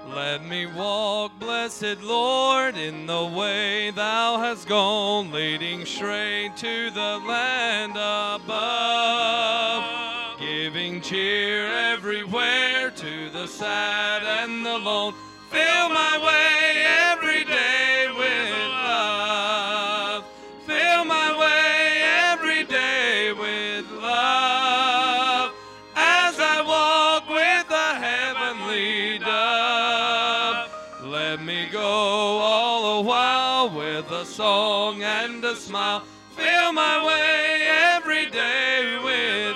Let me walk, blessed Lord, in the way thou hast gone, leading straight to the land above, giving cheer everywhere to the sad and the lone. Fill my way every day with love. Fill my way every day with love, as I walk with the heavenly dove. Let me go all the while with a song and a smile. Fill my way every day with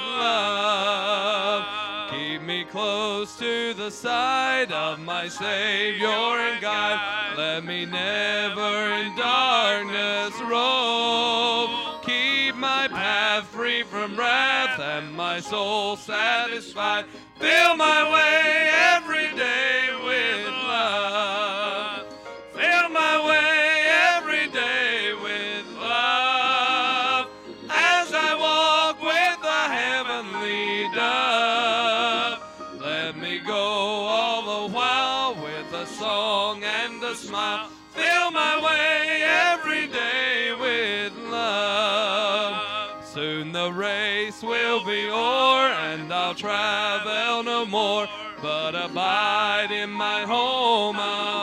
love. Keep me close to the side of my Savior and guide. Let me never in darkness rove. Keep my path free from wrath and my soul satisfied. Fill my way every day with love. Fill my way every day with love, as I walk with the heavenly dove. Let me go all the while with a song and a smile. Fill my way every day with love. Soon the race will be o'er, and I'll travel no more, but abide in my home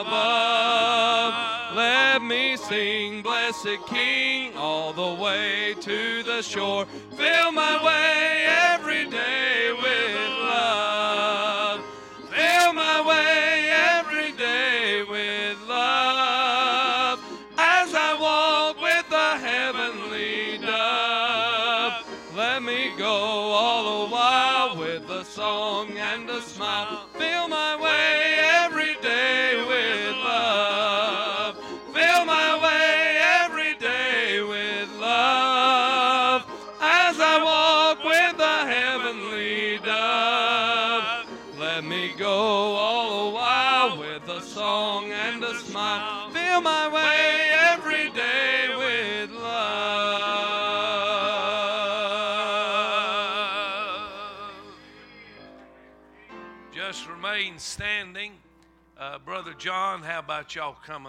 above. Let me sing, blessed King, all the way to the shore. Fill my way every day with love. Fill my way every day with love, as I walk with the heavenly dove. Let me go all the while with a song and a smile. Fill my way every day with love. Fill my way every day with love, as I walk with the heavenly dove. Let me go all the while with a song and a smile. Fill my way every day with love. Just remain standing. Brother John, how about y'all coming?